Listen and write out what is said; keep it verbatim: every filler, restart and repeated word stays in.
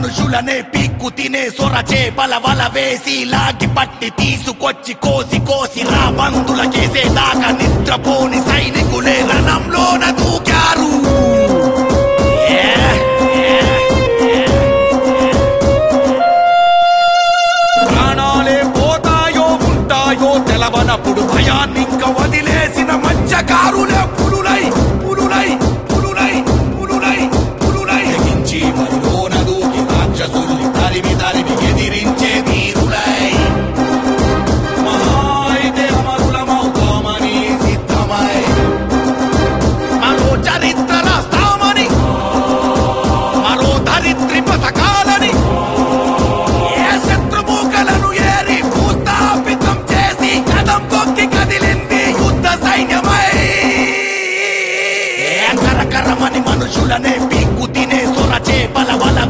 మనుషులనే పీక్కు తినే సొరచే బలవల వేసి లాగి పట్టి తీసుకొచ్చి కోసి కోసి రా బంధుల చేసే దాకా నిద్రపోని సైనికులే రణంలోన దూకారు. ప్రాణాలే పోతాయో ఉంటాయో తెలవనప్పుడు భయాన్నింక వదిలేసిన మత్స్యకారులే పులులై పులులై పులులై పులులై పులులై ఎగించి మరిలోన దూకి రాక్షసుల్ని తరిమి తరిమి ఎదిరించే వీరులై మహా అయితే అమరులమవుతామని సిద్ధమై మరో చరిత్ర రాస్తామని మరో ధరిత్రి పథకాలని ఏ శత్రుమూకలను ఏరి భూస్థాపితం చేసి కదం తొక్కి కదిలింది యుద్ధ సైన్యమై. కరకరమని మనుషులనే పీక్కు తినే సొరచే బలవల